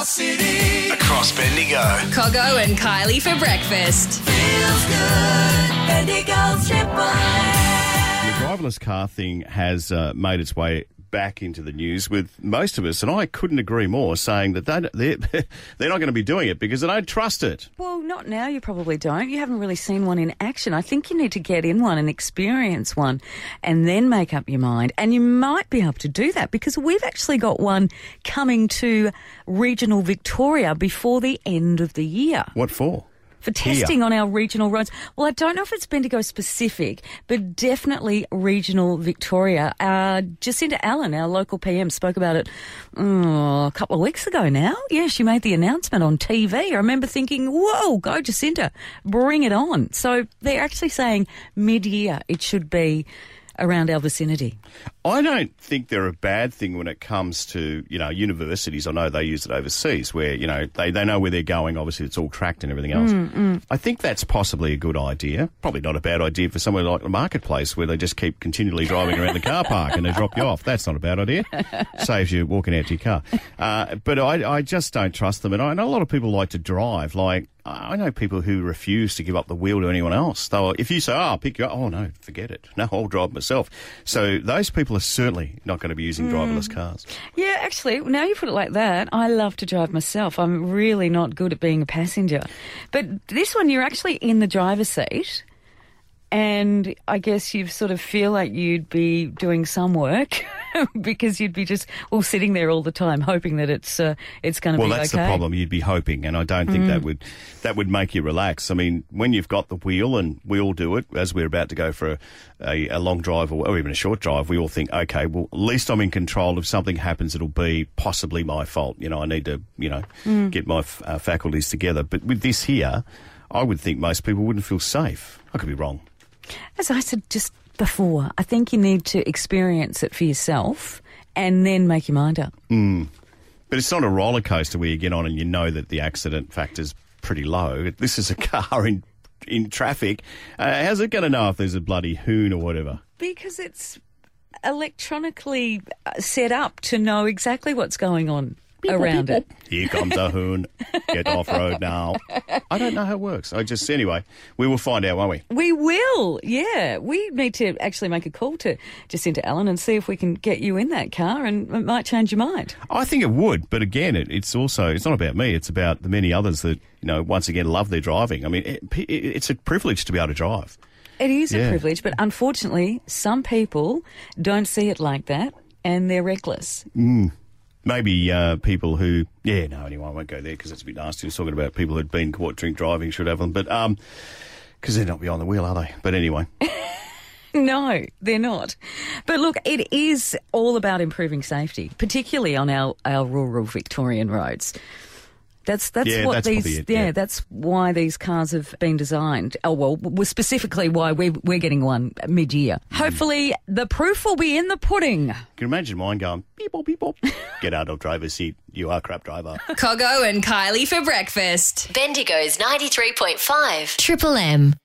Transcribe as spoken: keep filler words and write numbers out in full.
City. Across Bendigo. Coggo and Kylie for breakfast. Feels good. Bendigo's Triple M. The driverless car thing has uh, made its way back into the news with most of us, and I couldn't agree more, saying that they, they're, they're not going to be doing it because they don't trust it. Well, not now, you probably don't. You haven't really seen one in action. I think you need to get in one and experience one and then make up your mind. And you might be able to do that because we've actually got one coming to regional Victoria before the end of the year. What for? For testing Here. on our regional roads. Well, I don't know if it's Bendigo specific, but definitely regional Victoria. Uh, Jacinta Allen, our local P M, spoke about it oh, a couple of weeks ago now. Yeah, she made the announcement on T V. I remember thinking, whoa, go Jacinta, bring it on. So they're actually saying mid-year it should be around our vicinity. I don't think they're a bad thing when it comes to, you know, universities. I know they use it overseas where, you know, they, they know where they're going. Obviously, it's all tracked and everything else. Mm, mm. I think that's possibly a good idea. Probably not a bad idea for somewhere like the marketplace where they just keep continually driving around the car park and they drop you off. That's not a bad idea. Saves you walking out to your car. Uh, but I, I just don't trust them. And I know a lot of people like to drive. Like, I know people who refuse to give up the wheel to anyone else. They'll, if you say, oh, I'll pick you up, oh, no, forget it. No, I'll drive myself. So those people are certainly not going to be using mm. driverless cars. Yeah, actually, now you put it like that, I love to drive myself. I'm really not good at being a passenger. But this one, you're actually in the driver's seat. And I guess you sort of feel like you'd be doing some work because you'd be just all sitting there all the time hoping that it's uh, it's going to well, be okay. Well, that's the problem. You'd be hoping, and I don't think mm. that would that would make you relax. I mean, when you've got the wheel, and we all do it, as we're about to go for a, a, a long drive or, or even a short drive, we all think, okay, well, at least I'm in control. If something happens, it'll be possibly my fault. You know, I need to, you know, mm. get my f- uh, faculties together. But with this here, I would think most people wouldn't feel safe. I could be wrong. As I said just before, I think you need to experience it for yourself and then make your mind up. Mm. But it's not a roller coaster where you get on and you know that the accident factor's pretty low. This is a car in in traffic. Uh, how's it going to know if there's a bloody hoon or whatever? Because it's electronically set up to know exactly what's going on around it. Here comes a hoon. Get off road now. I don't know how it works. I just, anyway, we will find out, won't we? We will, yeah. We need to actually make a call to Jacinta Allen and see if we can get you in that car, and it might change your mind. I think it would, but again, it, it's also, it's not about me, it's about the many others that, you know, once again, love their driving. I mean, it, it, it's a privilege to be able to drive. It is yeah. a privilege, but unfortunately, some people don't see it like that, and they're reckless. Mm. Maybe uh, people who, yeah, no, anyway, I won't go there because it's a bit nasty. I was talking about people who'd been caught drink driving should have them, but um, because they're not behind the wheel, are they? But anyway. No, they're not. But look, it is all about improving safety, particularly on our, our rural Victorian roads. That's that's yeah, what that's these it, yeah, yeah that's why these cars have been designed. Oh well, was specifically why we we're getting one mid-year. Mm. Hopefully, the proof will be in the pudding. Can you imagine mine going beep beep beep beep? Get out of driver's seat. You are a crap driver. Coggo and Kylie for breakfast. Bendigo's ninety-three point five Triple M.